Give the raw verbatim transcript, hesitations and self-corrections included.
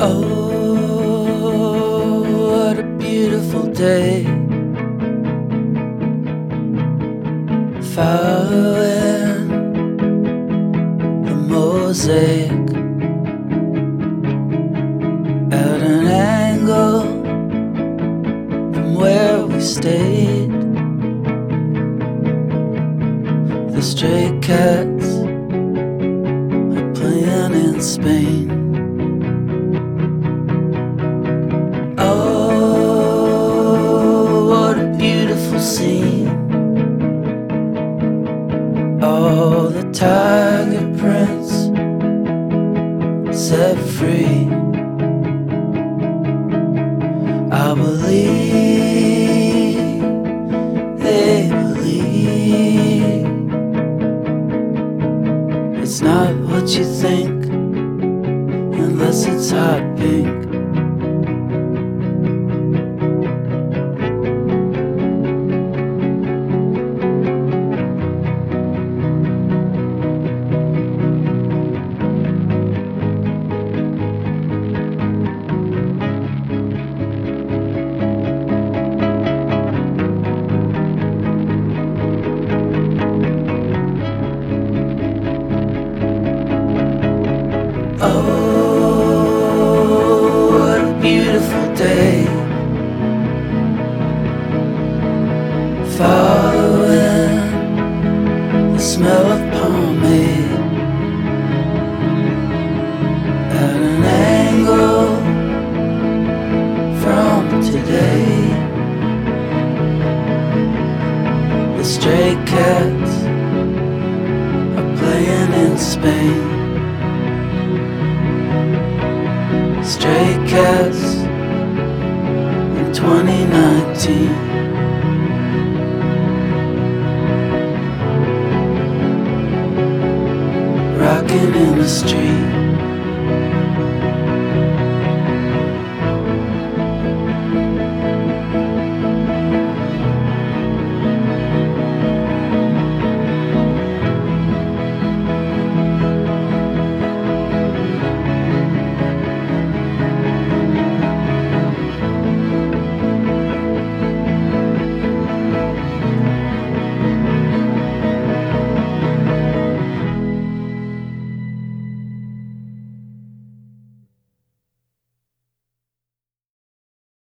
Oh, what a beautiful day. Following the mosaic at an angle from where we stayed. The stray cats are playing in Spain. Oh, what a beautiful scene. All the tiger prints set free. I believe, they believe. It's not what you think, unless it's hot pink. Oh, what a beautiful day. Following the smell of pomade at an angle from today. The stray cats are playing in Spain. Stray cats in twenty nineteen. Rocking in the street.